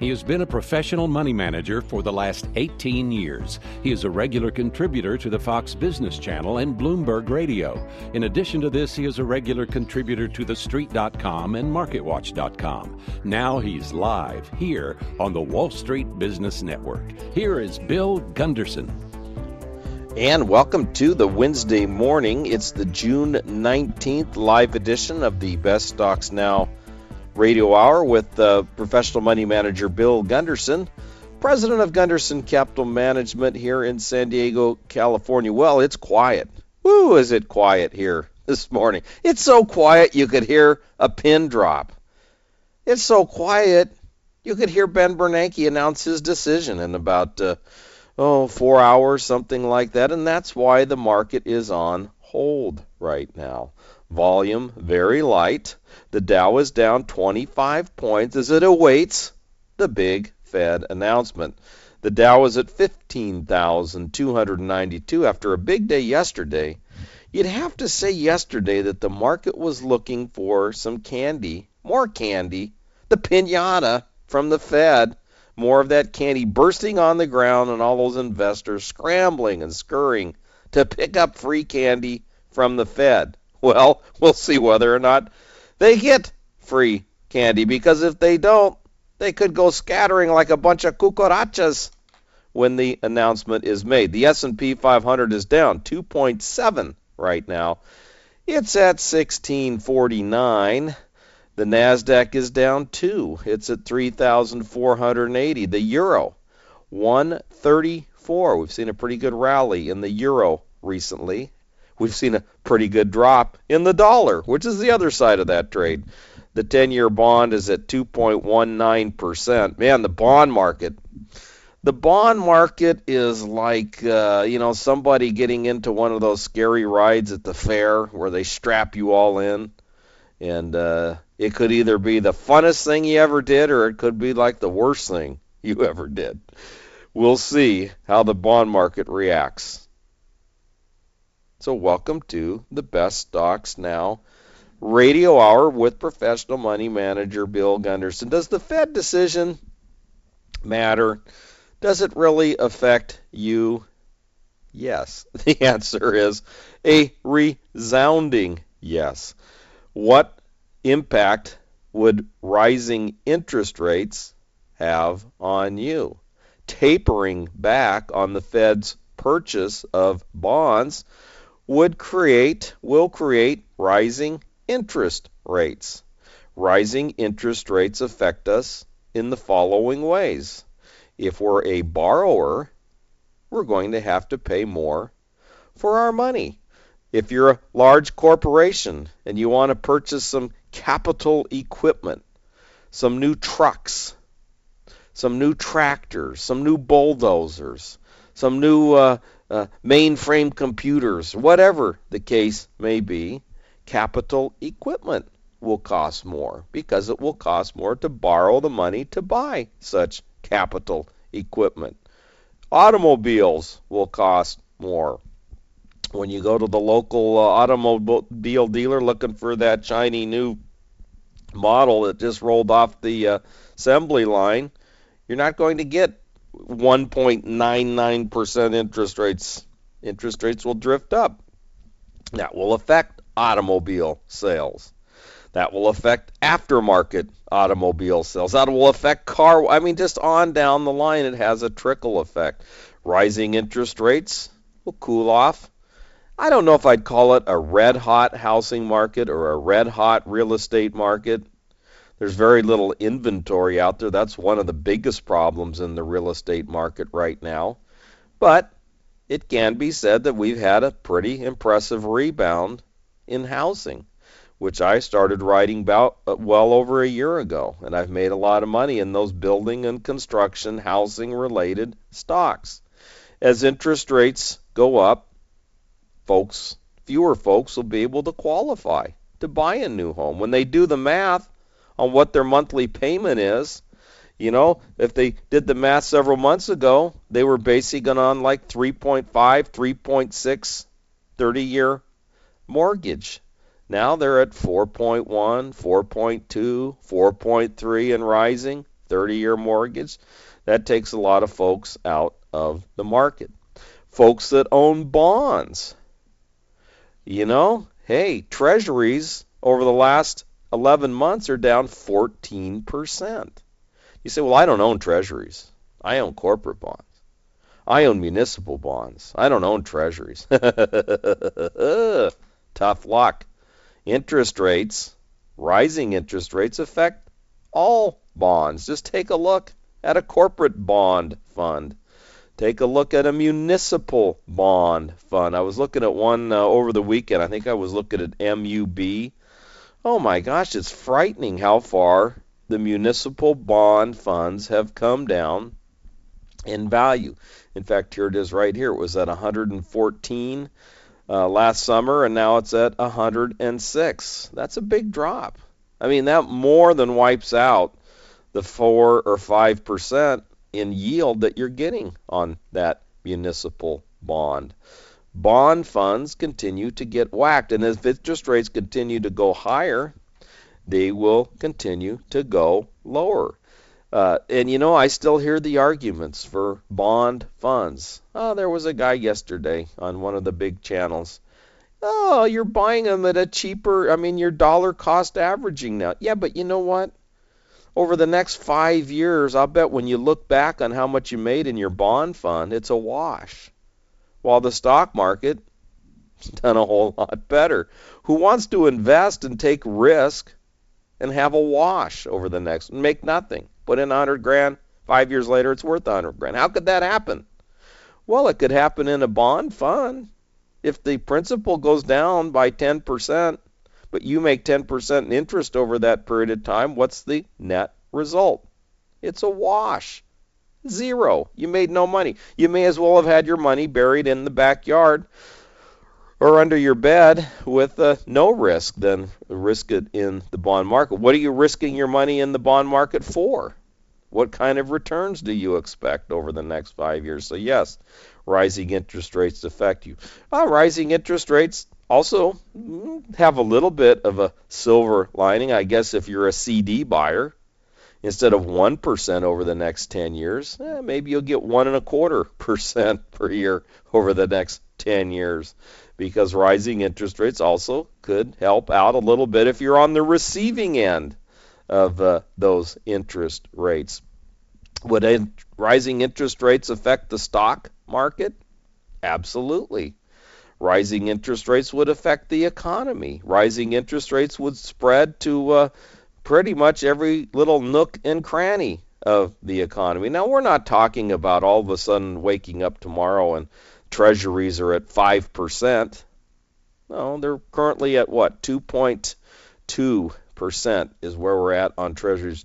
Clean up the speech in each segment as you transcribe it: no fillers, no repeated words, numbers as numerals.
He has been a professional money manager for the last 18 years. He is a regular contributor to the Fox Business Channel and Bloomberg Radio. In addition to this, he is a regular contributor to TheStreet.com and MarketWatch.com. Now he's live here on the Wall Street Business Network. Here is Bill Gunderson. And welcome to the Wednesday morning. It's the June 19th live edition of the Best Stocks Now Radio Hour with professional money manager Bill Gunderson, president of Gunderson Capital Management here in San Diego, California. Well, it's quiet. Woo, is it quiet here this morning. It's so quiet you could hear a pin drop. It's so quiet you could hear Ben Bernanke announce his decision in about 4 hours, something like that, and that's why the market is on hold right now. Volume very light. The Dow is down 25 points as it awaits the big Fed announcement. The Dow is at 15,292 after a big day yesterday. You'd have to say yesterday that the market was looking for some candy, more candy, the piñata from the Fed, more of that candy bursting on the ground and all those investors scrambling and scurrying to pick up free candy from the Fed. Well, we'll see whether or not they get free candy, because if they don't, they could go scattering like a bunch of cucarachas when the announcement is made. The S&P 500 is down 2.7 right now. It's at 1649. The NASDAQ is down 2. It's at 3,480. The euro, 134. We've seen a pretty good rally in the euro recently. We've seen a pretty good drop in the dollar, which is the other side of that trade. The 10-year bond is at 2.19%. Man, the bond market is like, somebody getting into one of those scary rides at the fair where they strap you all in. And it could either be the funnest thing you ever did, or it could be like the worst thing you ever did. We'll see how the bond market reacts. So welcome to the Best Stocks Now Radio Hour with professional money manager Bill Gunderson. Does the Fed decision matter? Does it really affect you? Yes. The answer is a resounding yes. What impact would rising interest rates have on you? Tapering back on the Fed's purchase of bonds will create rising interest rates. Rising interest rates affect us in the following ways. If we're a borrower, we're going to have to pay more for our money. If you're a large corporation and you want to purchase some capital equipment, some new trucks, some new tractors, some new bulldozers, some new mainframe computers, whatever the case may be, capital equipment will cost more, because it will cost more to borrow the money to buy such capital equipment. Automobiles will cost more. When you go to the local automobile dealer looking for that shiny new model that just rolled off the assembly line, you're not going to get 1.99% interest rates. Interest rates will drift up. That will affect automobile sales. That will affect aftermarket automobile sales. That will affect just on down the line, it has a trickle effect. Rising interest rates will cool off. I don't know if I'd call it a red-hot housing market or a red-hot real estate market. There's very little inventory out there. That's one of the biggest problems in the real estate market right now. But it can be said that we've had a pretty impressive rebound in housing, which I started writing about well over a year ago. And I've made a lot of money in those building and construction, housing-related stocks. As interest rates go up, fewer folks will be able to qualify to buy a new home. When they do the math on what their monthly payment is, if they did the math several months ago, they were basing on like 3.5, 3.6 30-year mortgage. Now they're at 4.1, 4.2, 4.3 and rising. 30-year mortgage, that takes a lot of folks out of the market. Folks that own bonds, hey, treasuries over the last 11 months are down 14%. You say, well, I don't own treasuries. I own corporate bonds. I own municipal bonds. I don't own treasuries. Tough luck. Rising interest rates affect all bonds. Just take a look at a corporate bond fund. Take a look at a municipal bond fund. I was looking at one over the weekend. I think I was looking at MUB. Oh my gosh, it's frightening how far the municipal bond funds have come down in value. In fact, here it is right here. It was at 114 last summer, and now it's at 106. That's a big drop. I mean, that more than wipes out the 4 or 5% in yield that you're getting on that municipal bond. Bond funds continue to get whacked, and as interest rates continue to go higher, they will continue to go lower. And I still hear the arguments for bond funds. Oh, there was a guy yesterday on one of the big channels. Oh, you're buying them at a cheaper, you're dollar cost averaging now. Yeah, but you know what? Over the next 5 years, I'll bet when you look back on how much you made in your bond fund, it's a wash. While the stock market has done a whole lot better. Who wants to invest and take risk and have a wash over the next, make nothing? Put in $100,000, 5 years later it's worth $100,000. How could that happen? Well, it could happen in a bond fund. If the principal goes down by 10%, but you make 10% in interest over that period of time, what's the net result? It's a wash. Zero. You made no money. You may as well have had your money buried in the backyard or under your bed with no risk than risk it in the bond market. What are you risking your money in the bond market for? What kind of returns do you expect over the next 5 years? So yes, rising interest rates affect you. Rising interest rates also have a little bit of a silver lining. I guess if you're a CD buyer, instead of 1% over the next 10 years, maybe you'll get 1.25% per year over the next 10 years. Because rising interest rates also could help out a little bit if you're on the receiving end of those interest rates. Would rising interest rates affect the stock market? Absolutely. Rising interest rates would affect the economy. Rising interest rates would spread to pretty much every little nook and cranny of the economy. Now, we're not talking about all of a sudden waking up tomorrow and treasuries are at 5%. No, they're currently at what? 2.2% is where we're at on treasuries.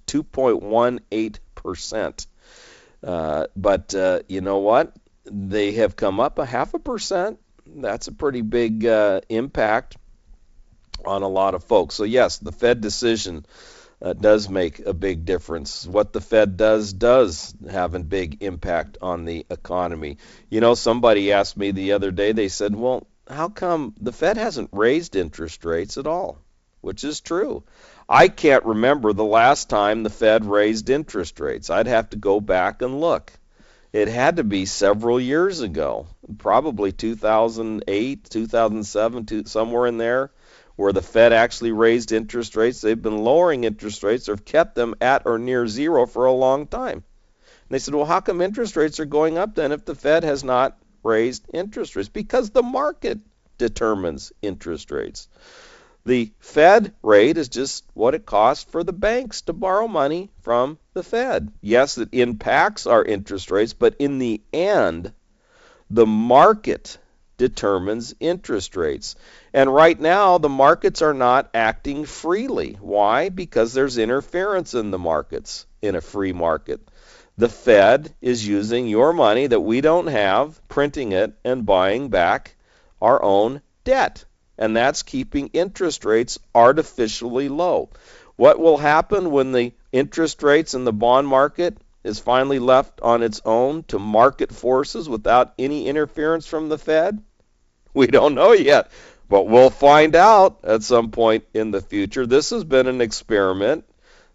2.18%. But you know what? They have come up 0.5%. That's a pretty big impact on a lot of folks. So yes, the Fed decision does make a big difference. What the Fed does have a big impact on the economy. Somebody asked me the other day, they said, well, how come the Fed hasn't raised interest rates at all? Which is true. I can't remember the last time the Fed raised interest rates. I'd have to go back and look. It had to be several years ago, probably 2008, 2007, somewhere in there, where the Fed actually raised interest rates. They've been lowering interest rates or kept them at or near zero for a long time. And they said, well, how come interest rates are going up then if the Fed has not raised interest rates? Because the market determines interest rates. The Fed rate is just what it costs for the banks to borrow money from the Fed. Yes, it impacts our interest rates, but in the end, the market determines interest rates. And right now, the markets are not acting freely. Why? Because there's interference in the markets, in a free market. The Fed is using your money that we don't have, printing it, and buying back our own debt. And that's keeping interest rates artificially low. What will happen when the interest rates in the bond market is finally left on its own to market forces without any interference from the Fed? We don't know yet, but we'll find out at some point in the future. This has been an experiment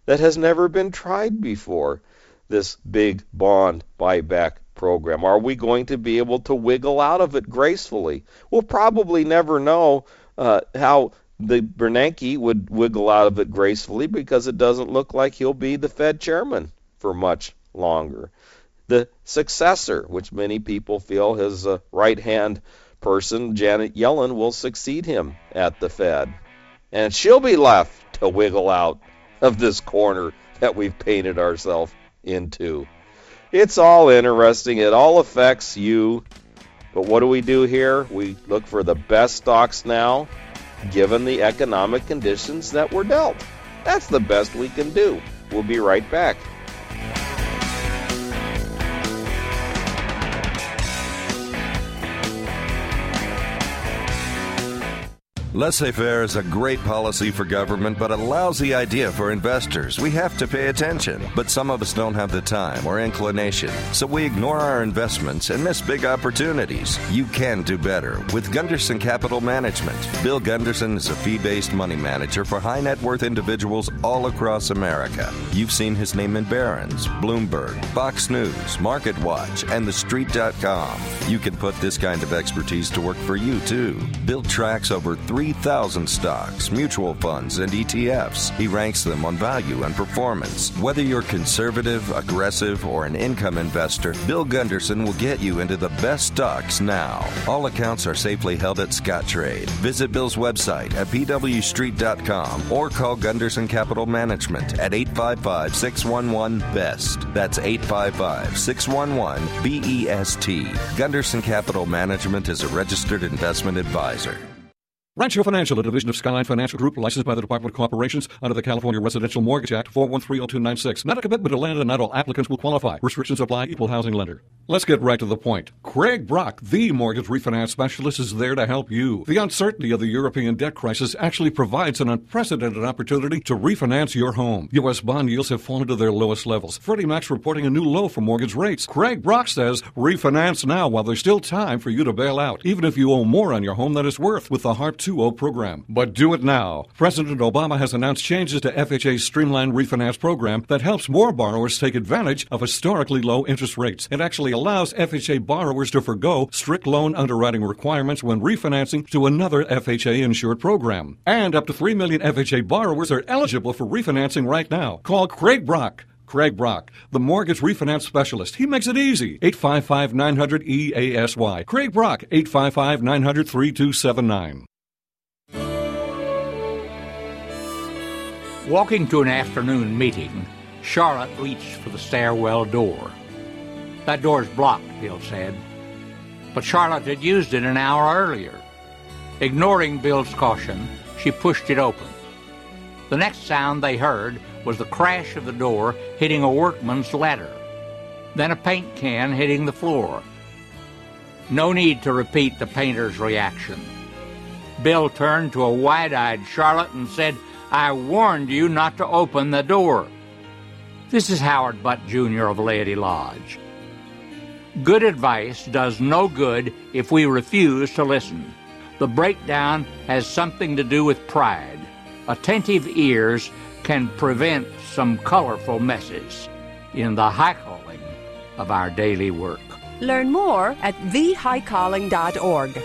that has never been tried before, this big bond buyback program. Are we going to be able to wiggle out of it gracefully? We'll probably never know how the Bernanke would wiggle out of it gracefully, because it doesn't look like he'll be the Fed chairman for much longer. The successor, which many people feel his right-hand person, Janet Yellen, will succeed him at the Fed. And she'll be left to wiggle out of this corner that we've painted ourselves into. It's all interesting. It all affects you. But what do we do here? We look for the best stocks now, given the economic conditions that we're dealt. That's the best we can do. We'll be right back. Laissez-faire is a great policy for government, but a lousy idea for investors. We have to pay attention, but some of us don't have the time or inclination, so we ignore our investments and miss big opportunities. You can do better with Gunderson Capital Management. Bill Gunderson is a fee-based money manager for high-net-worth individuals all across America. You've seen his name in Barron's, Bloomberg, Fox News, MarketWatch, and TheStreet.com. You can put this kind of expertise to work for you, too. Bill tracks over 3,000 stocks, mutual funds, and ETFs. He ranks them on value and performance. Whether you're conservative, aggressive, or an income investor, Bill Gunderson will get you into the best stocks now. All accounts are safely held at Scottrade. Visit Bill's website at pwstreet.com or call Gunderson Capital Management at 855-611-BEST. That's 855-611-BEST. Gunderson Capital Management is a registered investment advisor. Rancho Financial, a division of Skyline Financial Group, licensed by the Department of Corporations under the California Residential Mortgage Act, 4130296. Not a commitment to land, and not all applicants will qualify. Restrictions apply. Equal housing lender. Let's get right to the point. Craig Brock, the mortgage refinance specialist, is there to help you. The uncertainty of the European debt crisis actually provides an unprecedented opportunity to refinance your home. U.S. bond yields have fallen to their lowest levels. Freddie Mac's reporting a new low for mortgage rates. Craig Brock says, refinance now while there's still time for you to bail out, even if you owe more on your home than it's worth, with the HARP 2.0 program. But do it now. President Obama has announced changes to FHA's streamlined refinance program that helps more borrowers take advantage of historically low interest rates. It actually allows FHA borrowers to forgo strict loan underwriting requirements when refinancing to another FHA-insured program. And up to 3 million FHA borrowers are eligible for refinancing right now. Call Craig Brock. Craig Brock, the mortgage refinance specialist. He makes it easy. 855-900-EASY. Craig Brock, 855-900-3279. Walking to an afternoon meeting, Charlotte reached for the stairwell door. That door's blocked, Bill said. But Charlotte had used it an hour earlier. Ignoring Bill's caution, she pushed it open. The next sound they heard was the crash of the door hitting a workman's ladder, then a paint can hitting the floor. No need to repeat the painter's reaction. Bill turned to a wide-eyed Charlotte and said, "I warned you not to open the door." This is Howard Butt, Jr. of Laity Lodge. Good advice does no good if we refuse to listen. The breakdown has something to do with pride. Attentive ears can prevent some colorful messes in the high calling of our daily work. Learn more at thehighcalling.org.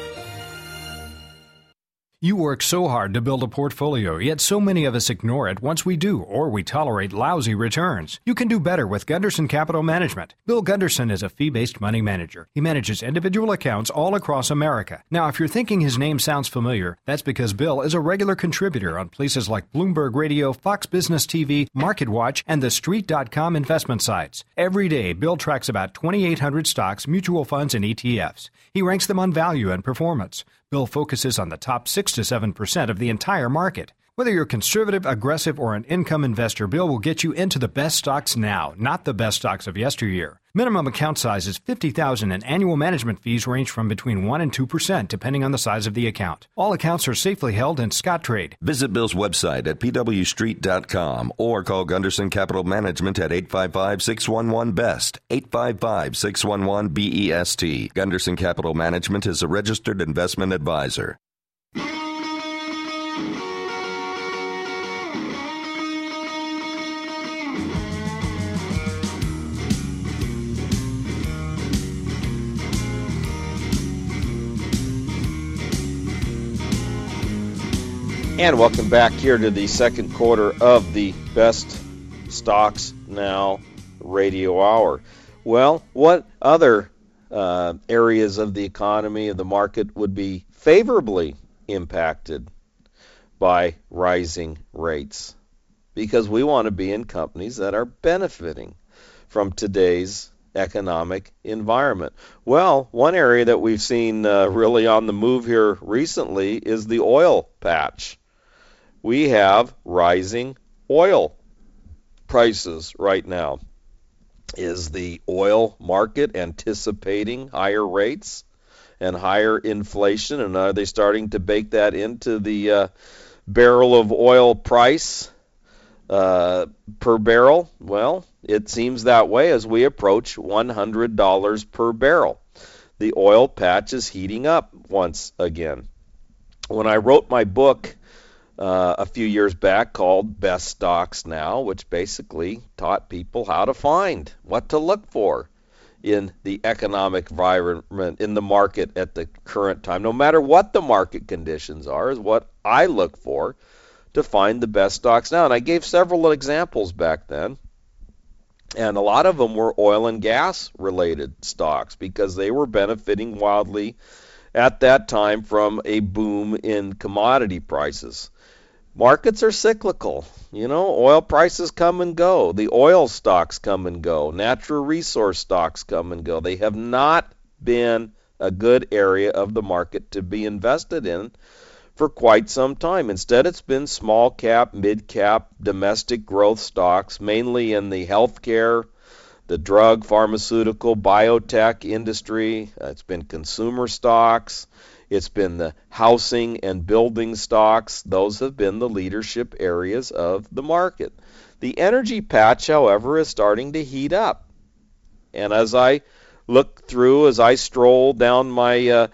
You work so hard to build a portfolio, yet so many of us ignore it once we do, or we tolerate lousy returns. You can do better with Gunderson Capital Management. Bill Gunderson is a fee-based money manager. He manages individual accounts all across America. Now, if you're thinking his name sounds familiar, that's because Bill is a regular contributor on places like Bloomberg Radio, Fox Business TV, MarketWatch, and TheStreet.com investment sites. Every day, Bill tracks about 2,800 stocks, mutual funds, and ETFs. He ranks them on value and performance. Bill focuses on the top 6 to 7% of the entire market. Whether you're conservative, aggressive, or an income investor, Bill will get you into the best stocks now, not the best stocks of yesteryear. Minimum account size is $50,000 and annual management fees range from between 1% and 2% depending on the size of the account. All accounts are safely held in Scottrade. Visit Bill's website at pwstreet.com or call Gunderson Capital Management at 855-611-BEST, 855-611-BEST. Gunderson Capital Management is a registered investment advisor. And welcome back here to the second quarter of the Best Stocks Now Radio Hour. Well, what other areas of the economy, of the market, would be favorably impacted by rising rates? Because we want to be in companies that are benefiting from today's economic environment. Well, one area that we've seen really on the move here recently is the oil patch. We have rising oil prices right now. Is the oil market anticipating higher rates and higher inflation? And are they starting to bake that into the barrel of oil price per barrel? Well, it seems that way as we approach $100 per barrel. The oil patch is heating up once again. When I wrote my book a few years back called Best Stocks Now, which basically taught people how to find what to look for in the economic environment, in the market at the current time, no matter what the market conditions are, is what I look for to find the best stocks now. And I gave several examples back then, and a lot of them were oil and gas related stocks because they were benefiting wildly at that time from a boom in commodity prices. Markets are cyclical. You know, oil prices come and go. The oil stocks come and go. Natural resource stocks come and go. They have not been a good area of the market to be invested in for quite some time. Instead, it's been small cap, mid cap, domestic growth stocks, mainly in the healthcare, the drug, pharmaceutical, biotech industry. It's been consumer stocks. It's been the housing and building stocks. Those have been the leadership areas of the market. The energy patch, however, is starting to heat up. And as I look through, as I stroll down my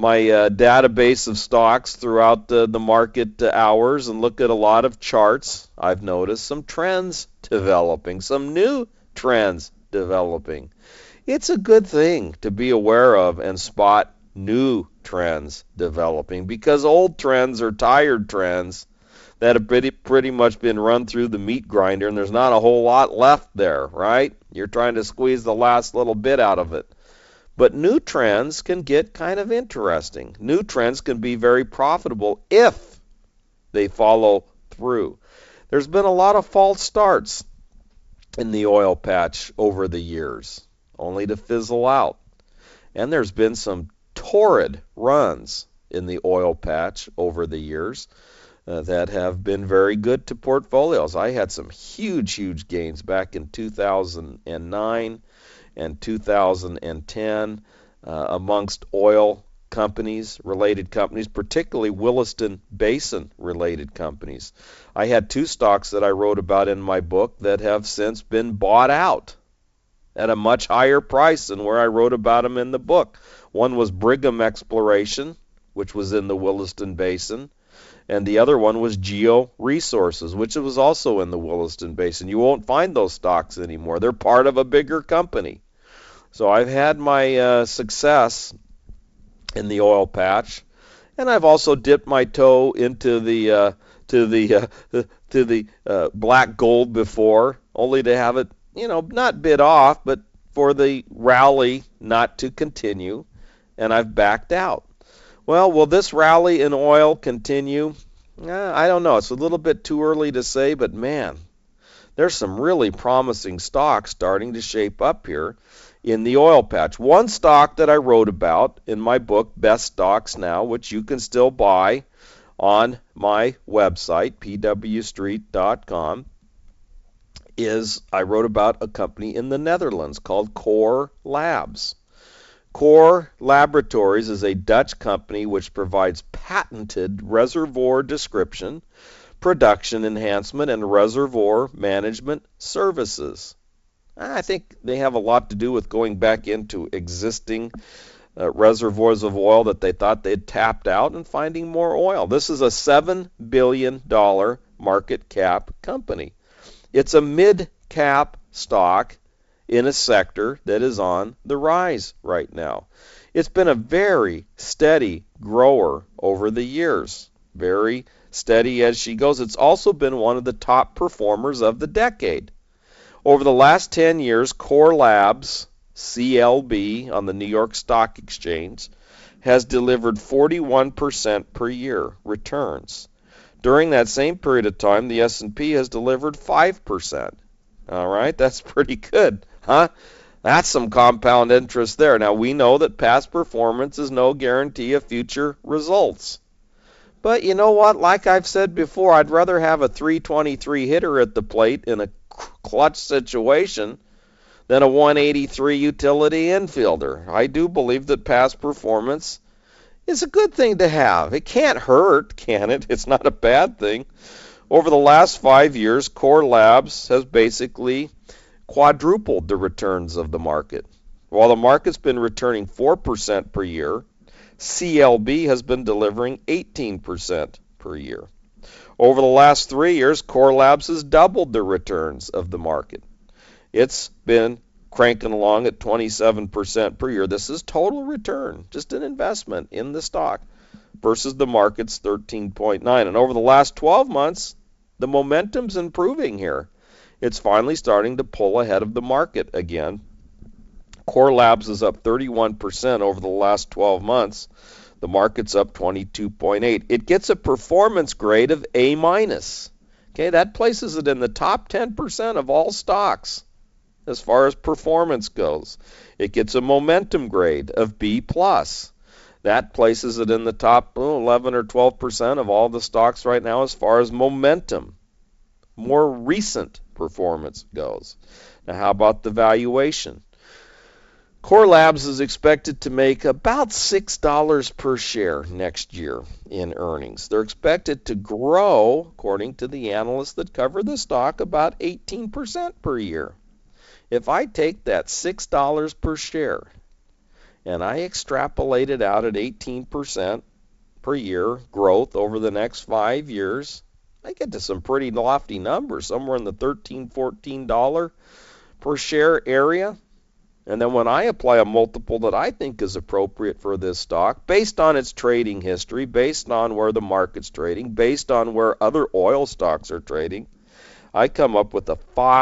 database of stocks throughout the market hours and look at a lot of charts, I've noticed some trends developing, some new trends developing. It's a good thing to be aware of and spot new trends developing, because old trends are tired trends that have pretty much been run through the meat grinder, and there's not a whole lot left there, right? You're trying to squeeze the last little bit out of it. But new trends can get kind of interesting. New trends can be very profitable if they follow through. There's been a lot of false starts in the oil patch over the years, only to fizzle out. And there's been some torrid runs in the oil patch over the years that have been very good to portfolios. I had some huge gains back in 2009 and 2010 amongst oil companies, related companies, particularly Williston Basin related companies. I had two stocks that I wrote about in my book that have since been bought out at a much higher price than where I wrote about them in the book. One was Brigham Exploration, which was in the Williston Basin, and the other one was Geo Resources, which was also in the Williston Basin. You won't find those stocks anymore. They're part of a bigger company. So I've had my success in the oil patch, and I've also dipped my toe into the black gold before, only to have it, not bid off, but for the rally not to continue, and I've backed out. Well, will this rally in oil continue? I don't know. It's a little bit too early to say, but man, there's some really promising stocks starting to shape up here in the oil patch. One stock that I wrote about in my book, Best Stocks Now, which you can still buy on my website, pwstreet.com, is I wrote about a company in the Netherlands called Core Labs. Core Laboratories is a Dutch company which provides patented reservoir description, production enhancement, and reservoir management services. I think they have a lot to do with going back into existing reservoirs of oil that they thought they'd tapped out and finding more oil. This is a $7 billion market cap company. It's a mid-cap stock in a sector that is on the rise right now. It's been a very steady grower over the years. very steady as she goes. It's also been one of the top performers of the decade. Over the last 10 years, Core Labs, CLB, on the New York Stock Exchange, has delivered 41% per year returns. During that same period of time, the S&P has delivered 5%. All right, that's pretty good, huh? That's some compound interest there. Now, we know that past performance is no guarantee of future results. But you know what? Like I've said before, I'd rather have a 323 hitter at the plate in a clutch situation than a 183 utility infielder. I do believe that past performance is a good thing to have. It can't hurt, can it? It's not a bad thing. Over the last 5 years, Core Labs has basically quadrupled the returns of the market. While the market's been returning 4% per year, CLB has been delivering 18% per year. Over the last 3 years, Core Labs has doubled the returns of the market. It's been cranking along at 27% per year. This is total return, just an investment in the stock, versus the market's 13.9. And over the last 12 months, the momentum's improving here. It's finally starting to pull ahead of the market again. Core Labs is up 31% over the last 12 months. The market's up 22.8. It gets a performance grade of A-. Okay, that places it in the top 10% of all stocks as far as performance goes. It gets a momentum grade of B+. That places it in the top 11 or 12% of all the stocks right now as far as momentum, more recent performance goes. Now, how about the valuation? Core Labs is expected to make about $6 per share next year in earnings. They're expected to grow, according to the analysts that cover the stock, about 18% per year. If I take that $6 per share and I extrapolate it out at 18% per year growth over the next 5 years, I get to some pretty lofty numbers, somewhere in the $13, $14 per share area. And then when I apply a multiple that I think is appropriate for this stock, based on its trading history, based on where the market's trading, based on where other oil stocks are trading, I come up with a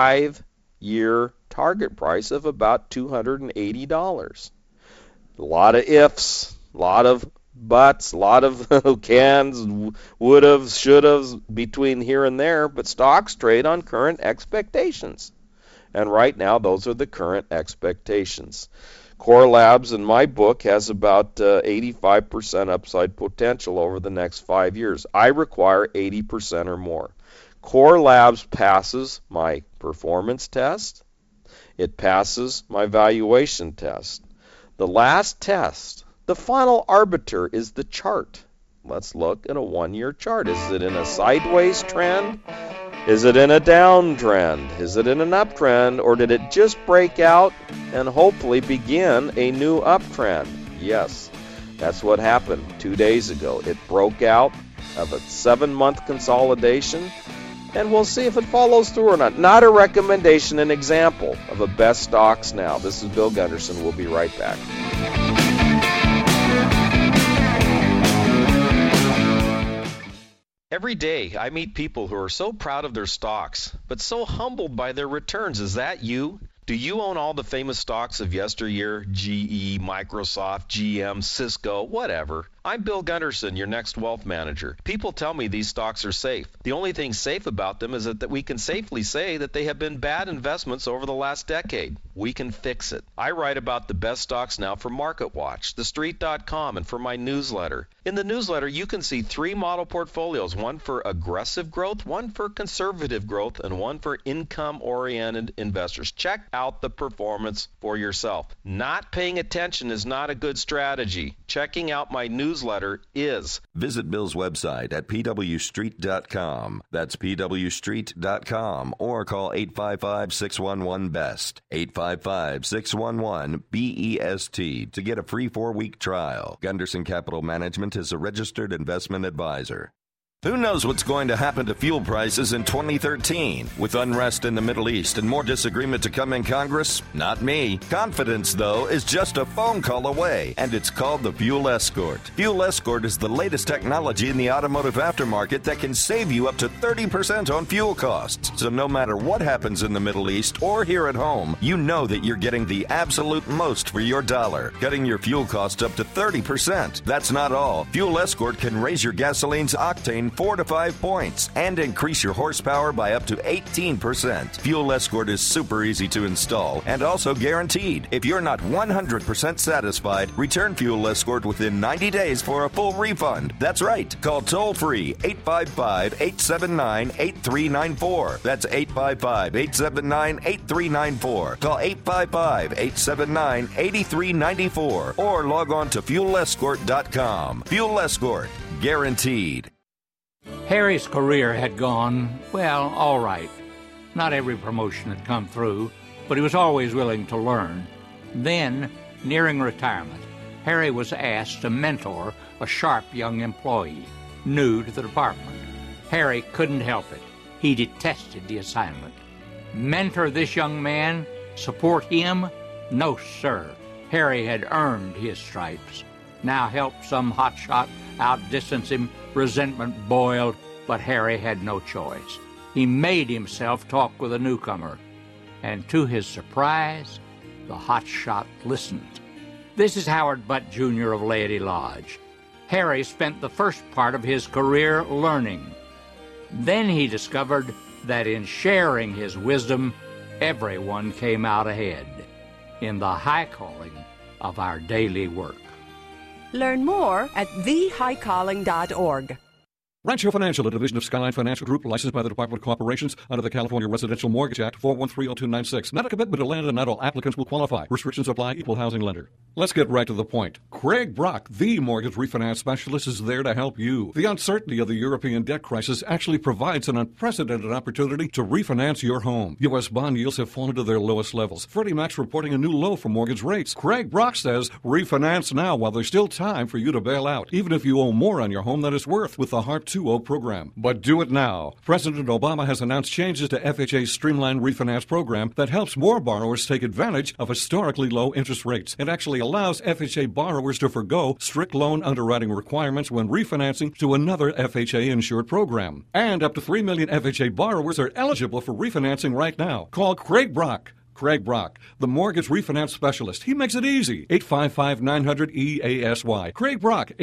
5-year target price of about $280. A lot of ifs, a lot of buts, a lot of cans, would-haves, should-haves between here and there, but stocks trade on current expectations. And right now, those are the current expectations. Core Labs, in my book, has about 85% upside potential over the next 5 years. I require 80% or more. Core Labs passes my performance test. It passes my valuation test. The last test, the final arbiter, is the chart. Let's look at a 1-year chart. Is it in a sideways trend? Is it in a downtrend? Is it in an uptrend? Or did it just break out and hopefully begin a new uptrend? Yes, that's what happened 2 days ago. It broke out of a 7-month consolidation, and we'll see if it follows through or not. Not a recommendation, an example of a best stocks now. This is Bill Gunderson. We'll be right back. Every day, I meet people who are so proud of their stocks, but so humbled by their returns. Is that you? Do you own all the famous stocks of yesteryear? GE, Microsoft, GM, Cisco, whatever. I'm Bill Gunderson, your next wealth manager. People tell me these stocks are safe. The only thing safe about them is that we can safely say that they have been bad investments over the last decade. We can fix it. I write about the best stocks now for MarketWatch, TheStreet.com, and for my newsletter. In the newsletter, you can see 3 model portfolios, one for aggressive growth, one for conservative growth, and one for income-oriented investors. Check out the performance for yourself. Not paying attention is not a good strategy. Checking out my newsletter is. Visit Bill's website at pwstreet.com. That's pwstreet.com, or call 855-611-BEST. 855-611-BEST to get a free 4-week trial. Gunderson Capital Management is a registered investment advisor. Who knows what's going to happen to fuel prices in 2013? With unrest in the Middle East and more disagreement to come in Congress? Not me. Confidence, though, is just a phone call away, and it's called the Fuel Escort. Fuel Escort is the latest technology in the automotive aftermarket that can save you up to 30% on fuel costs. So no matter what happens in the Middle East or here at home, you know that you're getting the absolute most for your dollar, cutting your fuel costs up to 30%. That's not all. Fuel Escort can raise your gasoline's octane 4 to 5 points and increase your horsepower by up to 18%. Fuel Escort is super easy to install and also guaranteed. If you're not 100% satisfied, return Fuel Escort within 90 days for a full refund. That's right. Call toll-free 855-879-8394. That's 855-879-8394. Call 855-879-8394 or log on to fuelescort.com. Fuel Escort. Guaranteed. Harry's career had gone, well, all right. Not every promotion had come through, but he was always willing to learn. Then, nearing retirement, Harry was asked to mentor a sharp young employee, new to the department. Harry couldn't help it. He detested the assignment. Mentor this young man? Support him? No, sir. Harry had earned his stripes. Now help some hotshot outdistance him, resentment boiled, but Harry had no choice. He made himself talk with a newcomer, and to his surprise, the hotshot listened. This is Howard Butt, Jr. of Laity Lodge. Harry spent the first part of his career learning. Then he discovered that in sharing his wisdom, everyone came out ahead in the high calling of our daily work. Learn more at thehighcalling.org. Rancho Financial, a division of Skyline Financial Group, licensed by the Department of Corporations under the California Residential Mortgage Act, 4130296. Not a commitment to lend, and not all applicants will qualify. Restrictions apply. Equal housing lender. Let's get right to the point. Craig Brock, the mortgage refinance specialist, is there to help you. The uncertainty of the European debt crisis actually provides an unprecedented opportunity to refinance your home. U.S. bond yields have fallen to their lowest levels. Freddie Mac's reporting a new low for mortgage rates. Craig Brock says refinance now while there's still time for you to bail out, even if you owe more on your home than it's worth with the HARP 2.0 program. But do it now. President Obama has announced changes to FHA's streamlined refinance program that helps more borrowers take advantage of historically low interest rates. It actually allows FHA borrowers to forgo strict loan underwriting requirements when refinancing to another FHA-insured program. And up to 3 million FHA borrowers are eligible for refinancing right now. Call Craig Brock. Craig Brock, the mortgage refinance specialist. He makes it easy. 855-900-EASY. Craig Brock,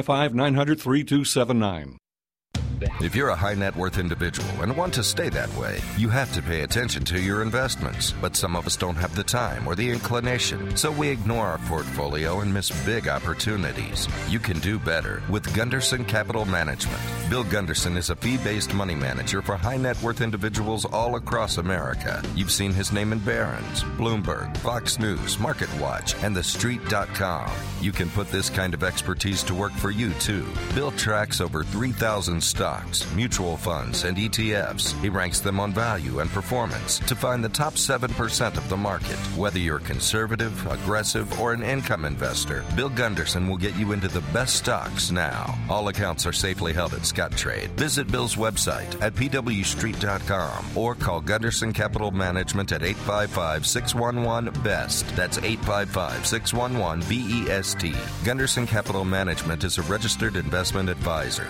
855-900-3279. If you're a high net worth individual and want to stay that way, you have to pay attention to your investments. But some of us don't have the time or the inclination, so we ignore our portfolio and miss big opportunities. You can do better with Gunderson Capital Management. Bill Gunderson is a fee-based money manager for high net worth individuals all across America. You've seen his name in Barron's, Bloomberg, Fox News, MarketWatch, and TheStreet.com. You can put this kind of expertise to work for you, too. Bill tracks over 3,000 stocks, mutual funds, and ETFs. He ranks them on value and performance to find the top 7% of the market. Whether you're conservative, aggressive, or an income investor, Bill Gunderson will get you into the best stocks now. All accounts are safely held at Scottrade. Visit Bill's website at pwstreet.com or call Gunderson Capital Management at 855-611-BEST. That's 855-611-BEST. Gunderson Capital Management is a registered investment advisor.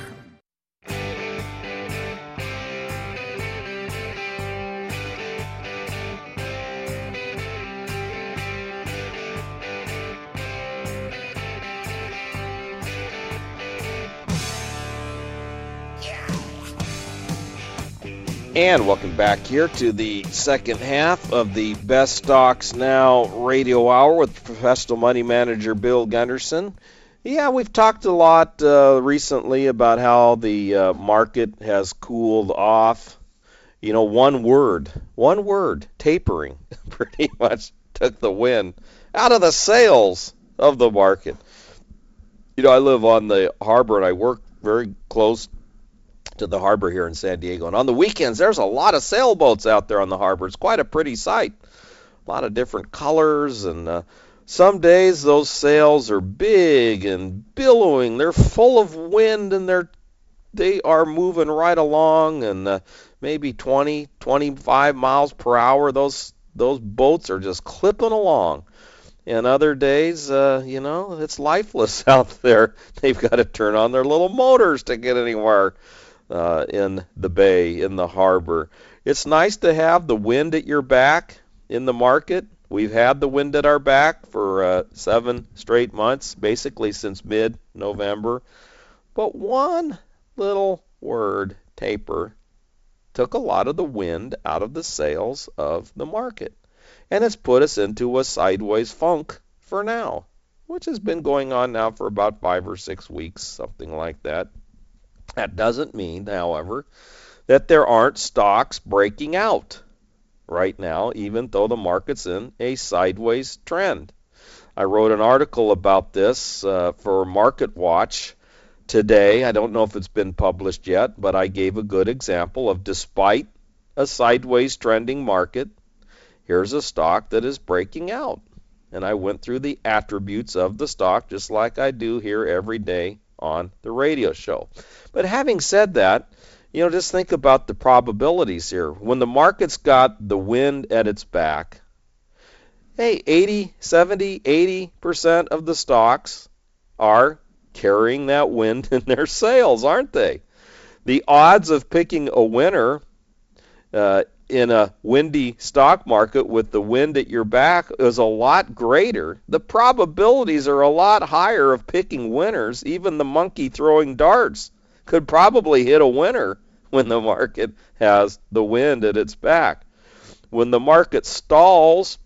And welcome back here to the second half of the Best Stocks Now radio hour with professional money manager Bill Gunderson. Yeah, we've talked a lot recently about how the market has cooled off. You know, one word, tapering, pretty much took the wind out of the sails of the market. You know, I live on the harbor and I work very close to the harbor here in San Diego. And on the weekends, there's a lot of sailboats out there on the harbor. It's quite a pretty sight. A lot of different colors, and some days those sails are big and billowing. They're full of wind, and they're they are moving right along, and maybe 20, 25 miles per hour. Those boats are just clipping along. And other days, it's lifeless out there. They've got to turn on their little motors to get anywhere in the bay, in the harbor. It's nice to have the wind at your back in the market. We've had the wind at our back for 7 straight months, basically since mid-November. But one little word, taper, took a lot of the wind out of the sails of the market. And it's put us into a sideways funk for now, which has been going on now for about 5 or 6 weeks, something like that. That doesn't mean, however, that there aren't stocks breaking out right now, even though the market's in a sideways trend. I wrote an article about this for Market Watch today. I don't know if it's been published yet, but I gave a good example of, despite a sideways trending market, here's a stock that is breaking out. And I went through the attributes of the stock just like I do here every day on the radio show. But having said that, just think about the probabilities here. When the market's got the wind at its back, hey, 80, 70, 80% of the stocks are carrying that wind in their sails, aren't they? The odds of picking a winner in a windy stock market with the wind at your back is a lot greater. The probabilities are a lot higher of picking winners. Even the monkey throwing darts could probably hit a winner when the market has the wind at its back. When the market stalls,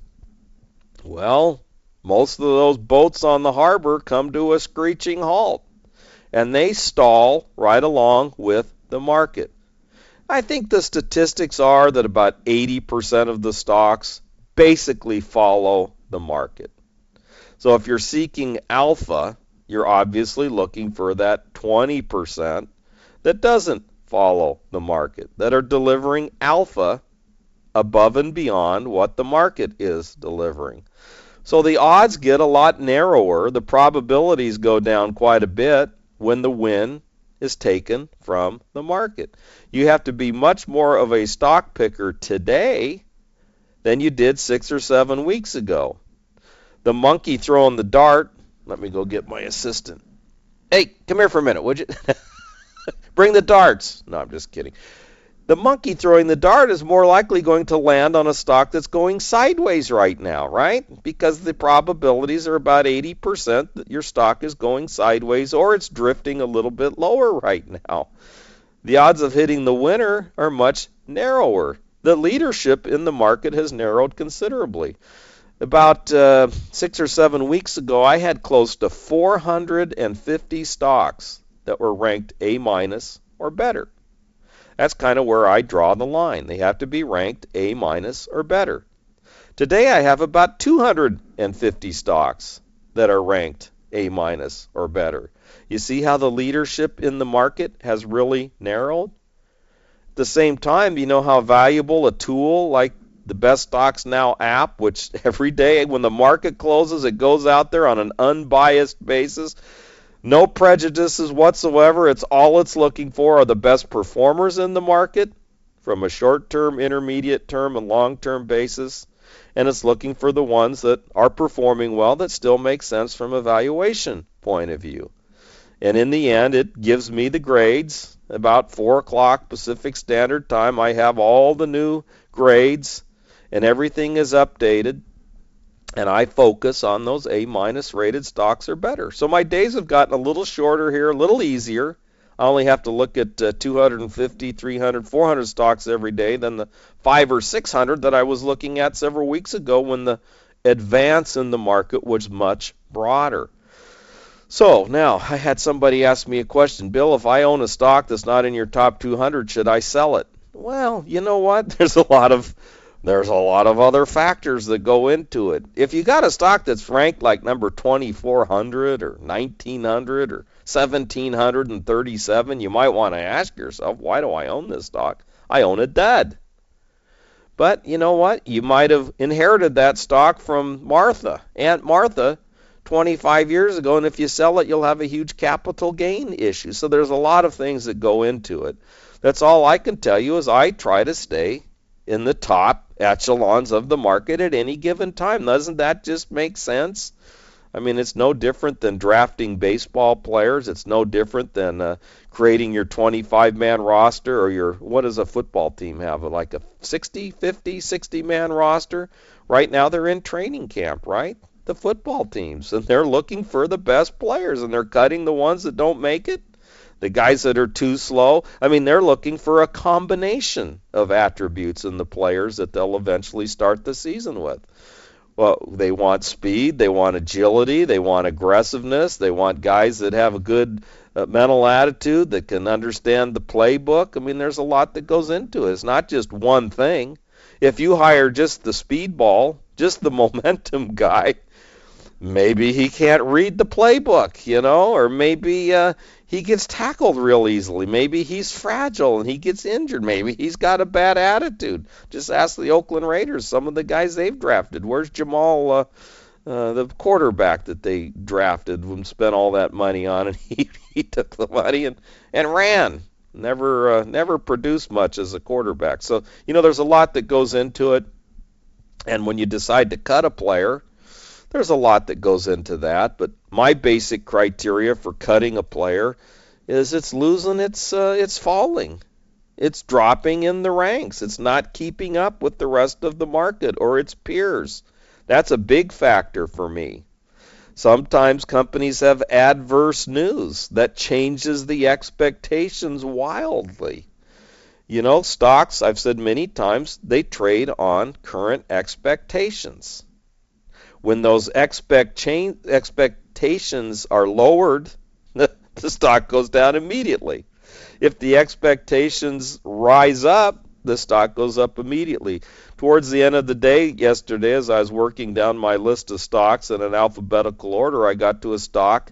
well, most of those boats on the harbor come to a screeching halt, and they stall right along with the market. I think the statistics are that about 80% of the stocks basically follow the market. So if you're seeking alpha, you're obviously looking for that 20% that doesn't follow the market, that are delivering alpha above and beyond what the market is delivering. So the odds get a lot narrower. The probabilities go down quite a bit when the win is taken from the market. You have to be much more of a stock picker today than you did 6 or 7 weeks ago. The monkey throwing the dart, let me go get my assistant. Hey, come here for a minute, would you? Bring the darts. No, I'm just kidding. The monkey throwing the dart is more likely going to land on a stock that's going sideways right now, right? Because the probabilities are about 80% that your stock is going sideways or it's drifting a little bit lower right now. The odds of hitting the winner are much narrower. The leadership in the market has narrowed considerably. About 6 or 7 weeks ago, I had close to 450 stocks that were ranked A- or better. That's kind of where I draw the line. They have to be ranked A- or better. Today I have about 250 stocks that are ranked A- or better. You see how the leadership in the market has really narrowed? At the same time, you know how valuable a tool like the Best Stocks Now app, which every day when the market closes, it goes out there on an unbiased basis. No prejudices whatsoever. All it's looking for are the best performers in the market from a short-term, intermediate term, and long-term basis. And it's looking for the ones that are performing well that still make sense from a valuation point of view. And in the end, it gives me the grades. About 4 o'clock Pacific Standard Time, I have all the new grades, and everything is updated. And I focus on those A- rated stocks or better. So my days have gotten a little shorter here, a little easier. I only have to look at 250, 300, 400 stocks every day than the 500 or 600 that I was looking at several weeks ago when the advance in the market was much broader. So now I had somebody ask me a question, Bill, if I own a stock that's not in your top 200, should I sell it? Well, you know what? There's a lot of other factors that go into it. If you got a stock that's ranked like number 2400 or 1900 or 1737, you might want to ask yourself, why do I own this stock? I own it dead. But you know what? You might have inherited that stock from Martha. Aunt Martha 25 years ago, and if you sell it, you'll have a huge capital gain issue. So there's a lot of things that go into it. That's all I can tell you is I try to stay in the top echelons of the market at any given time. Doesn't that just make sense? I mean, it's no different than drafting baseball players. It's no different than creating your 25-man roster, or your, what does a football team have, like a 60-man roster? Right now they're in training camp, right? The football teams, and they're looking for the best players, and they're cutting the ones that don't make it, the guys that are too slow. I mean, they're looking for a combination of attributes in the players that they'll eventually start the season with. Well, they want speed, they want agility, they want aggressiveness, they want guys that have a good mental attitude, that can understand the playbook. I mean, there's a lot that goes into it. It's not just one thing. If you hire just the speedball, just the momentum guy, maybe he can't read the playbook, or maybe he gets tackled real easily. Maybe he's fragile and he gets injured. Maybe he's got a bad attitude. Just ask the Oakland Raiders, some of the guys they've drafted. Where's Jamal, the quarterback that they drafted and spent all that money on? And he took the money and ran. Never produced much as a quarterback. So, there's a lot that goes into it. And when you decide to cut a player, there's a lot that goes into that, but my basic criteria for cutting a player is it's losing, it's falling. It's dropping in the ranks. It's not keeping up with the rest of the market or its peers. That's a big factor for me. Sometimes companies have adverse news that changes the expectations wildly. Stocks, I've said many times, they trade on current expectations. When those expectations are lowered, the stock goes down immediately. If the expectations rise up, the stock goes up immediately. Towards the end of the day yesterday, as I was working down my list of stocks in an alphabetical order, I got to a stock,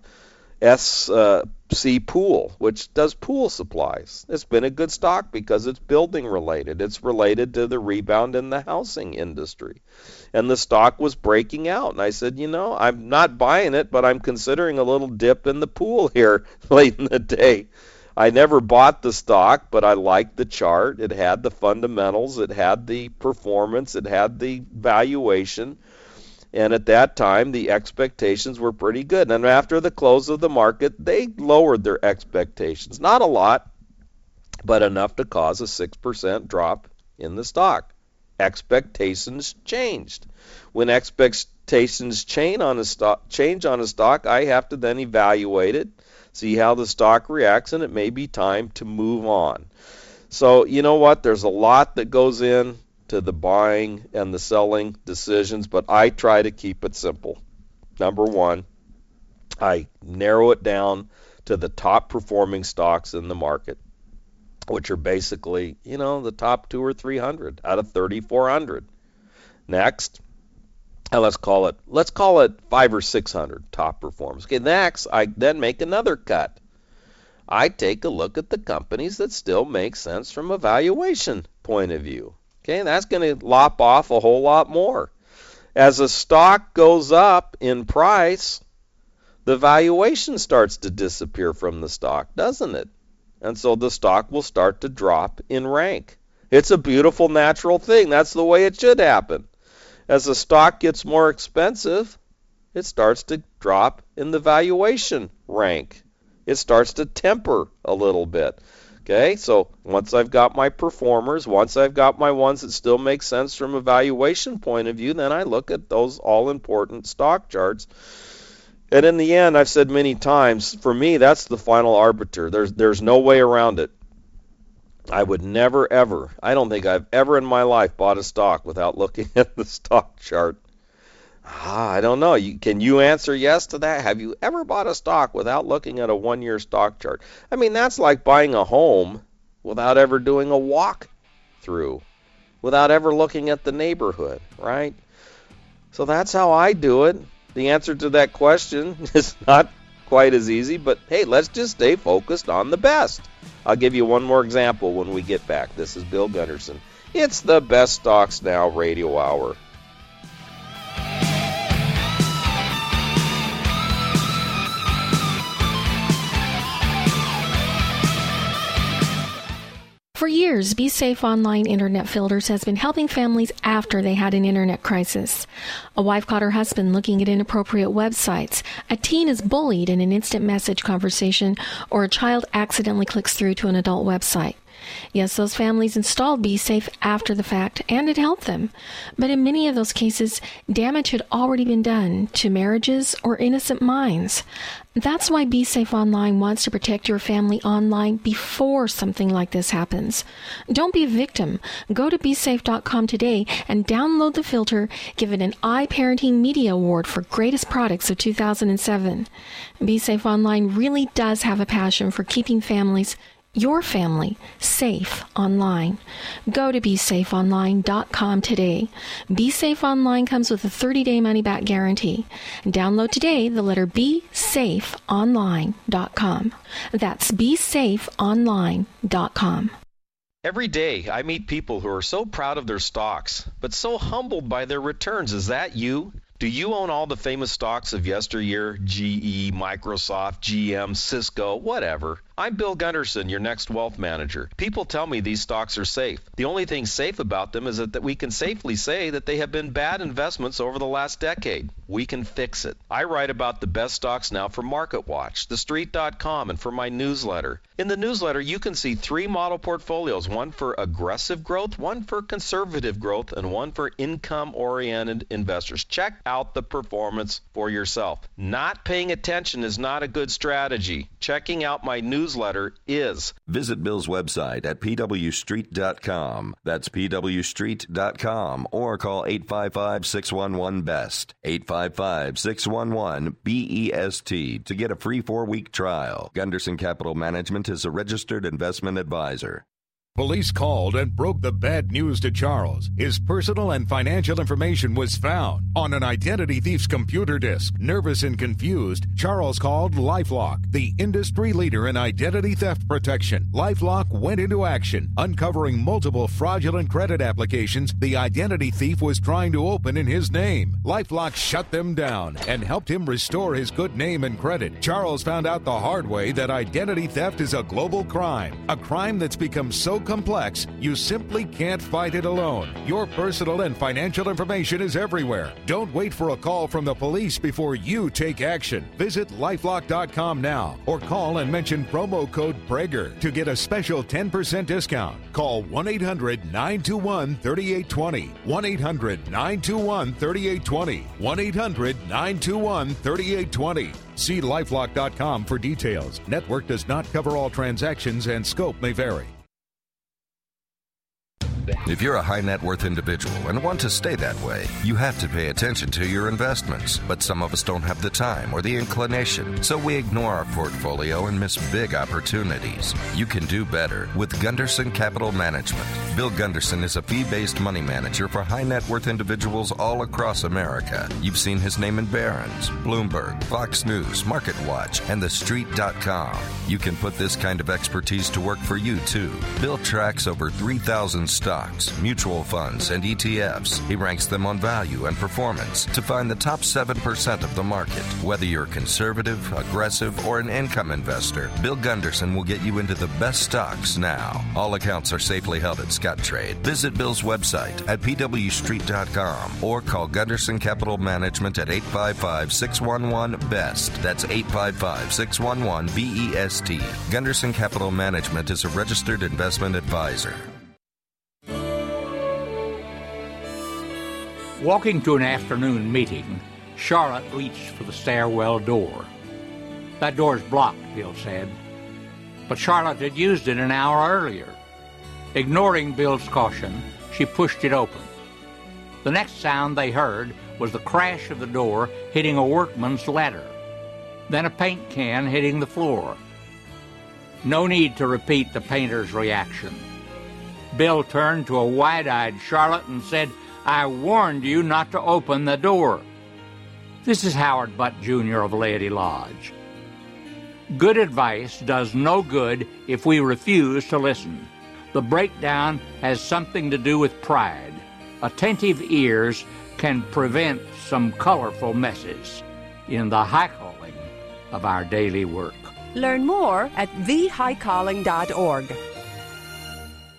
SC Pool, which does pool supplies. It's been a good stock because it's building related. It's related to the rebound in the housing industry. And the stock was breaking out. And I said, I'm not buying it, but I'm considering a little dip in the pool here late in the day. I never bought the stock, but I liked the chart. It had the fundamentals. It had the performance. It had the valuation. And at that time, the expectations were pretty good. And after the close of the market, they lowered their expectations. Not a lot, but enough to cause a 6% drop in the stock. Expectations changed. When expectations change on a stock, I have to then evaluate it, see how the stock reacts, and it may be time to move on. So, you know what? There's a lot that goes in to the buying and the selling decisions, but I try to keep it simple. Number one, I narrow it down to the top performing stocks in the market, which are basically, the top 200 or 300 out of 3,400. Next, let's call it 500 or 600 top performers. Okay, next, I then make another cut. I take a look at the companies that still make sense from a valuation point of view. Okay, that's going to lop off a whole lot more. As a stock goes up in price, the valuation starts to disappear from the stock, doesn't it? And so the stock will start to drop in rank. It's a beautiful natural thing. That's the way it should happen. As the stock gets more expensive, it starts to drop in the valuation rank. It starts to temper a little bit. Okay, so once I've got my performers, once I've got my ones that still make sense from a valuation point of view, then I look at those all-important stock charts. And in the end, I've said many times, for me, that's the final arbiter. There's no way around it. I would never, ever, I don't think I've ever in my life bought a stock without looking at the stock chart. I don't know. Can you answer yes to that? Have you ever bought a stock without looking at a one-year stock chart? I mean, that's like buying a home without ever doing a walk through, without ever looking at the neighborhood, right? So that's how I do it. The answer to that question is not quite as easy, but hey, let's just stay focused on the best. I'll give you one more example when we get back. This is Bill Gunderson. It's the Best Stocks Now Radio Hour. For years, Be Safe Online Internet Filters has been helping families after they had an internet crisis. A wife caught her husband looking at inappropriate websites, a teen is bullied in an instant message conversation, or a child accidentally clicks through to an adult website. Yes, those families installed Be Safe after the fact, and it helped them. But in many of those cases, damage had already been done to marriages or innocent minds. That's why Be Safe Online wants to protect your family online before something like this happens. Don't be a victim. Go to BeSafe.com today and download the filter. Give it an iParenting Media Award for Greatest Products of 2007. Be Safe Online really does have a passion for keeping families, your family, safe online. Go to BeSafeOnline.com today. Be Safe Online comes with a 30-day money-back guarantee. Download today the letter BeSafeOnline.com. That's BeSafeOnline.com. Every day I meet people who are so proud of their stocks, but so humbled by their returns. Is that you? Do you own all the famous stocks of yesteryear? GE, Microsoft, GM, Cisco, whatever. I'm Bill Gunderson, your next wealth manager. People tell me these stocks are safe. The only thing safe about them is that we can safely say that they have been bad investments over the last decade. We can fix it. I write about the best stocks now for MarketWatch, TheStreet.com, and for my newsletter. In the newsletter, you can see 3 model portfolios, one for aggressive growth, one for conservative growth, and one for income-oriented investors. Check out the performance for yourself. Not paying attention is not a good strategy. Checking out my newsletter is. Visit Bill's website at pwstreet.com. That's pwstreet.com, or call 855-611-BEST. 855-611-BEST to get a free 4-week trial. Gunderson Capital Management is a registered investment advisor. Police called and broke the bad news to Charles. His personal and financial information was found on an identity thief's computer disk. Nervous and confused, Charles called LifeLock, the industry leader in identity theft protection. LifeLock went into action, uncovering multiple fraudulent credit applications the identity thief was trying to open in his name. LifeLock shut them down and helped him restore his good name and credit. Charles found out the hard way that identity theft is a global crime, a crime that's become so complex, you simply can't fight it alone. Your personal and financial information is everywhere. Don't wait for a call from the police before you take action. Visit LifeLock.com now or call and mention promo code Prager to get a special 10% discount. Call 1-800-921-3820. 1-800-921-3820. 1-800-921-3820. See LifeLock.com for details. Network does not cover all transactions and scope may vary. If you're a high net worth individual and want to stay that way, you have to pay attention to your investments. But some of us don't have the time or the inclination, so we ignore our portfolio and miss big opportunities. You can do better with Gunderson Capital Management. Bill Gunderson is a fee-based money manager for high net worth individuals all across America. You've seen his name in Barron's, Bloomberg, Fox News, MarketWatch, and TheStreet.com. You can put this kind of expertise to work for you, too. Bill tracks over 3,000 stocks, mutual funds, and ETFs. He ranks them on value and performance to find the top 7% of the market. Whether you're conservative, aggressive, or an income investor, Bill Gunderson will get you into the best stocks now. All accounts are safely held at Scottrade. Visit Bill's website at pwstreet.com or call Gunderson Capital Management at 855-611-BEST. That's 855-611-BEST. Gunderson Capital Management is a registered investment advisor. Walking to an afternoon meeting, Charlotte reached for the stairwell door. That door's blocked, Bill said. But Charlotte had used it an hour earlier. Ignoring Bill's caution, she pushed it open. The next sound they heard was the crash of the door hitting a workman's ladder, then a paint can hitting the floor. No need to repeat the painter's reaction. Bill turned to a wide-eyed Charlotte and said, "I warned you not to open the door." This is Howard Butt, Jr. of Laity Lodge. Good advice does no good if we refuse to listen. The breakdown has something to do with pride. Attentive ears can prevent some colorful messes in the high calling of our daily work. Learn more at thehighcalling.org.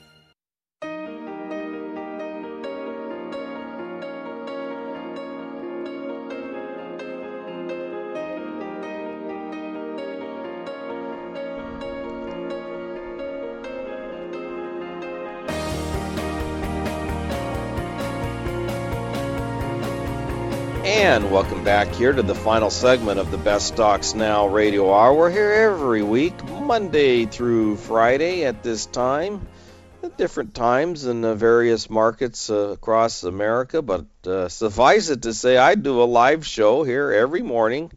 And welcome back here to the final segment of the Best Stocks Now Radio Hour. We're here every week, Monday through Friday at this time, at different times in the various markets across America. But suffice it to say, I do a live show here every morning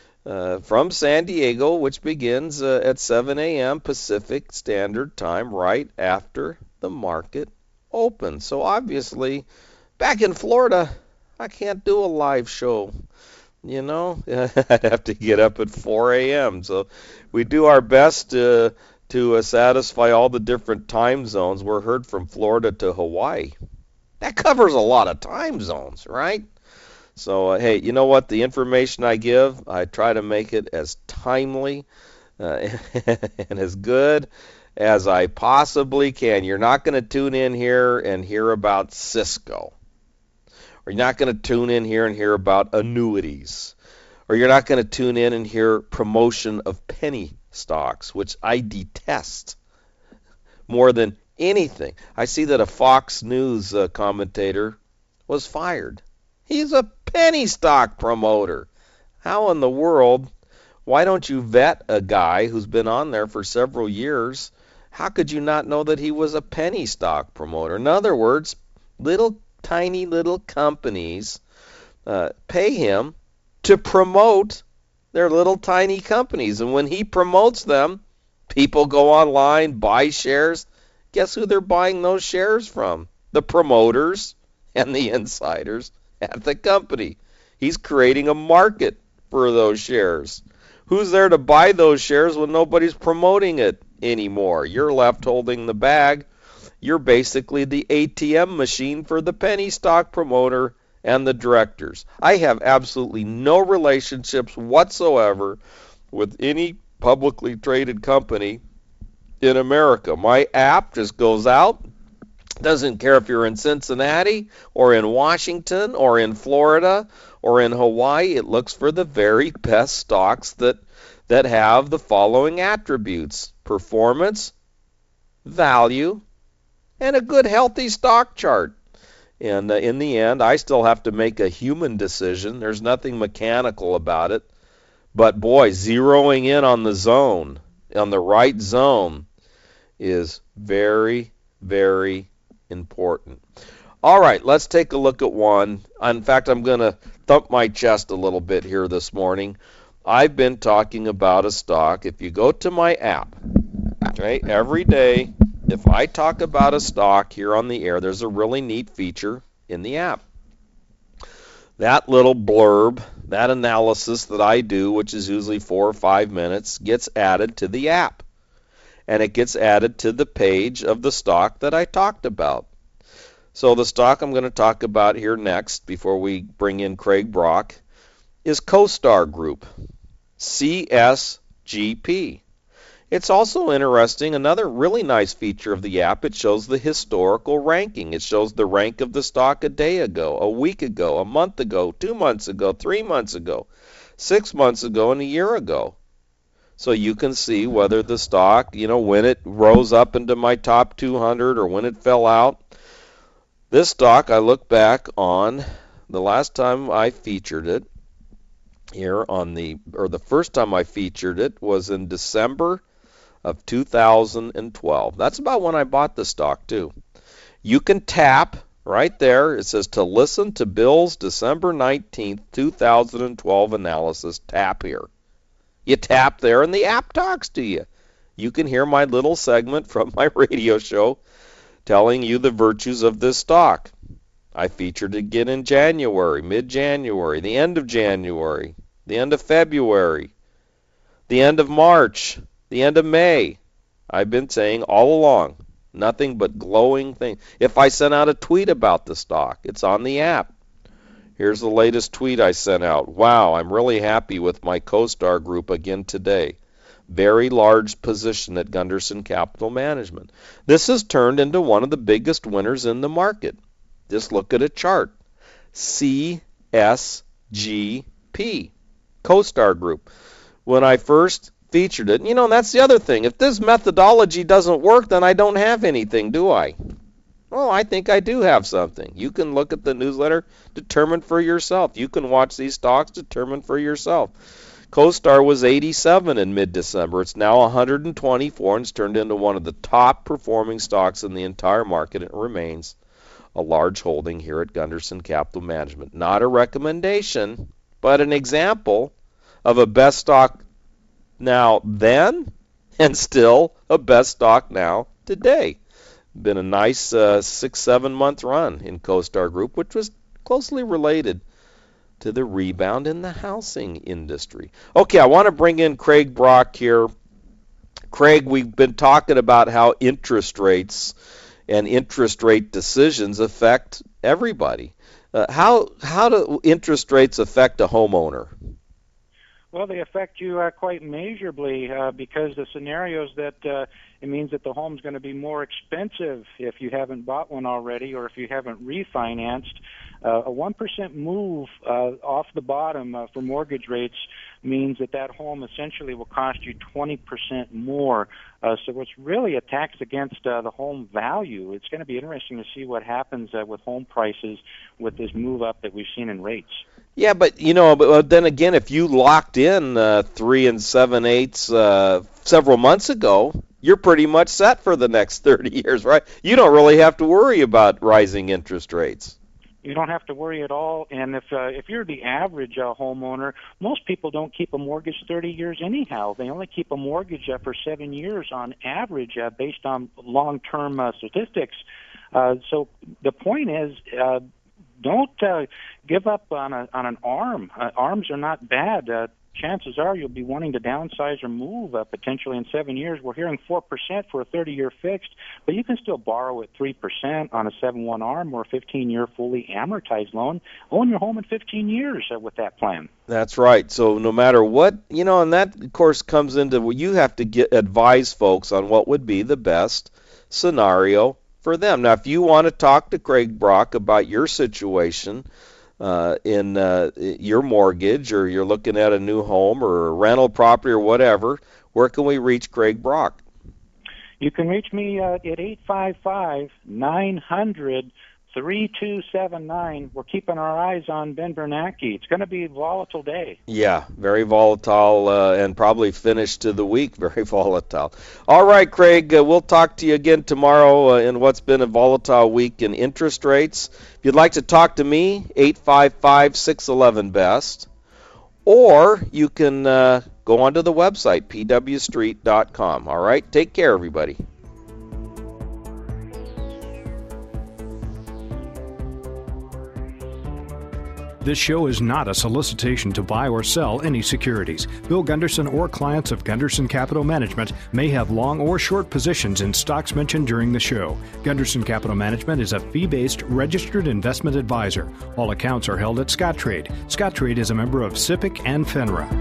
from San Diego, which begins at 7 a.m. Pacific Standard Time, right after the market opens. So obviously, back in Florida, I can't do a live show, you know. I'd have to get up at 4 a.m. So we do our best to satisfy all the different time zones. We're heard from Florida to Hawaii. That covers a lot of time zones, right? So, hey, you know what? The information I give, I try to make it as timely and as good as I possibly can. You're not going to tune in here and hear about Cisco. Or you're not going to tune in here and hear about annuities. Or you're not going to tune in and hear promotion of penny stocks, which I detest more than anything. I see that a Fox News commentator was fired. He's a penny stock promoter. How in the world, why don't you vet a guy who's been on there for several years? How could you not know that he was a penny stock promoter? In other words, tiny little companies pay him to promote their little tiny companies. And when he promotes them, people go online, buy shares. Guess who they're buying those shares from? The promoters and the insiders at the company. He's creating a market for those shares. Who's there to buy those shares when nobody's promoting it anymore? You're left holding the bag. You're basically the ATM machine for the penny stock promoter and the directors. I have absolutely no relationships whatsoever with any publicly traded company in America. My app just goes out. Doesn't care if you're in Cincinnati or in Washington or in Florida or in Hawaii. It looks for the very best stocks that have the following attributes: performance, value, and a good healthy stock chart. And in the end, I still have to make a human decision. There's nothing mechanical about it. But boy, zeroing in on the zone, on the right zone, is very, very important. All right, let's take a look at one. In fact, I'm going to thump my chest a little bit here this morning. I've been talking about a stock. If you go to my app, right, every day, if I talk about a stock here on the air, there's a really neat feature in the app. That little blurb, that analysis that I do, which is usually 4 or 5 minutes, gets added to the app. And it gets added to the page of the stock that I talked about. So the stock I'm going to talk about here next, before we bring in Craig Brock, is CoStar Group, CSGP. It's also interesting, another really nice feature of the app, it shows the historical ranking. It shows the rank of the stock a day ago, a week ago, a month ago, 2 months ago, 3 months ago, 6 months ago, and a year ago. So you can see whether the stock, when it rose up into my top 200 or when it fell out. This stock, I look back on the last time I featured it here the first time I featured it was in December of 2012. That's about when I bought the stock too. You can tap right there. It says to listen to Bill's December 19th, 2012 analysis. Tap here. You tap there and the app talks to you. You can hear my little segment from my radio show telling you the virtues of this stock. I featured it again in January, mid-January, the end of January, the end of February, the end of March, the end of May. I've been saying all along, nothing but glowing things. If I sent out a tweet about the stock, it's on the app. Here's the latest tweet I sent out. Wow, I'm really happy with my CoStar Group again today. Very large position at Gunderson Capital Management. This has turned into one of the biggest winners in the market. Just look at a chart. CSGP, CoStar Group. When I first featured it, that's the other thing. If this methodology doesn't work, then I don't have anything, do I? Well, I think I do have something. You can look at the newsletter, determine for yourself. You can watch these stocks, determine for yourself. CoStar was 87 in mid-December. It's now 124 and it's turned into one of the top performing stocks in the entire market. It remains a large holding here at Gunderson Capital Management. Not a recommendation, but an example of a best stock now then and still a best stock now today. Been a nice 6-7 month run in CoStar Group, which was closely related to the rebound in the housing industry. Okay, I want to bring in Craig Brock here. Craig, we've been talking about how interest rates and interest rate decisions affect everybody. How do interest rates affect a homeowner? Well, they affect you quite measurably because the scenarios that it means that the home's going to be more expensive if you haven't bought one already or if you haven't refinanced. A 1% move off the bottom for mortgage rates means that home essentially will cost you 20% more. So it's really a tax against the home value. It's going to be interesting to see what happens with home prices with this move up that we've seen in rates. Yeah, but but then again, if you locked in 3 7/8 several months ago, you're pretty much set for the next 30 years, right? You don't really have to worry about rising interest rates. You don't have to worry at all. And if you're the average homeowner, most people don't keep a mortgage 30 years anyhow. They only keep a mortgage for 7 years on average based on long-term statistics. So the point is, don't give up on an ARM. ARMs are not bad. Chances are you'll be wanting to downsize or move potentially in 7 years. We're hearing 4% for a 30-year fixed, but you can still borrow at 3% on a 7/1 ARM or a 15-year fully amortized loan. Own your home in 15 years with that plan. That's right. So no matter what, and that, of course, comes into you have to advise folks on what would be the best scenario for them. Now, if you want to talk to Craig Brock about your situation in your mortgage, or you're looking at a new home or a rental property or whatever, where can we reach Craig Brock? You can reach me at 855-900-3279. We're keeping our eyes on Ben Bernanke. It's going to be a volatile day. Yeah, very volatile, and probably finish to the week very volatile. All right, Craig, we'll talk to you again tomorrow in what's been a volatile week in interest rates. If you'd like to talk to me, 855-611-BEST, or you can go onto the website, pwstreet.com. All right, take care, everybody. This show is not a solicitation to buy or sell any securities. Bill Gunderson or clients of Gunderson Capital Management may have long or short positions in stocks mentioned during the show. Gunderson Capital Management is a fee-based registered investment advisor. All accounts are held at Scottrade. Scottrade is a member of SIPC and FINRA.